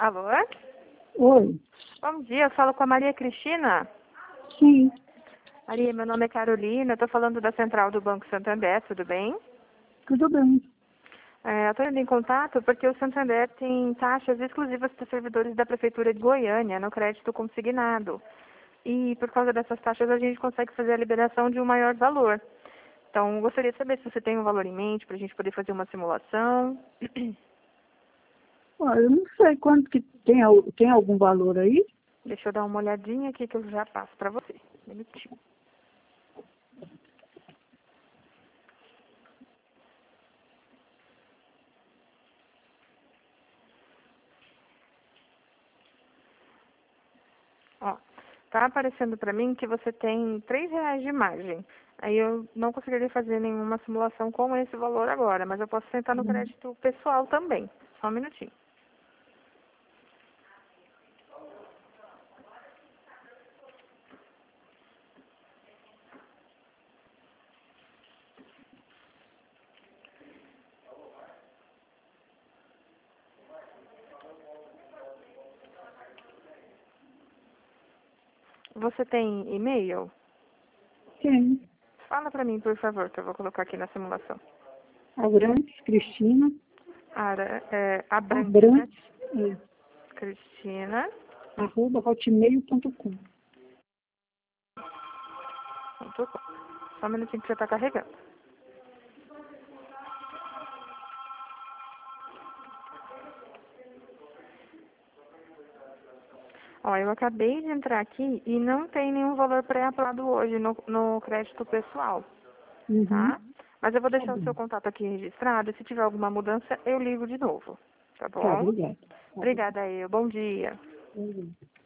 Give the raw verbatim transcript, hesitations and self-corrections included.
Alô? Oi. Bom dia, eu falo com a Maria Cristina. Sim, Maria, meu nome é Carolina, eu estou falando da Central do Banco Santander, tudo bem? tudo bem. É, eu estou indo em contato porque o Santander tem taxas exclusivas para os servidores da Prefeitura de Goiânia no crédito consignado. E por causa dessas taxas a gente consegue fazer a liberação de um maior valor. Então, gostaria de saber se você tem um valor em mente para a gente poder fazer uma simulação. Olha, eu não sei quanto que tem, al- tem algum valor aí. Deixa eu dar uma olhadinha aqui que eu já passo para você. Um minutinho. Ó, tá aparecendo para mim que você tem três reais de margem. Aí eu não conseguiria fazer nenhuma simulação com esse valor agora, mas eu posso sentar no Uhum. crédito pessoal também. Só um minutinho. Você tem e-mail? Tem. Fala para mim, por favor, que eu vou colocar aqui na simulação. Abrantes, Cristina. Ara, é, Abrantes, né? Abrantes, é, Cristina. arroba hotmail ponto com. Ponto com. Só um minutinho que você está carregando. Ó, eu acabei de entrar aqui e não tem nenhum valor pré-aprovado hoje no, no crédito pessoal, Uhum. tá? Mas eu vou Tá deixar o bom. seu contato aqui registrado e se tiver alguma mudança, eu ligo de novo, tá Tá, bom? obrigada. Tá bom. Obrigada, eu. Bom dia. Uhum.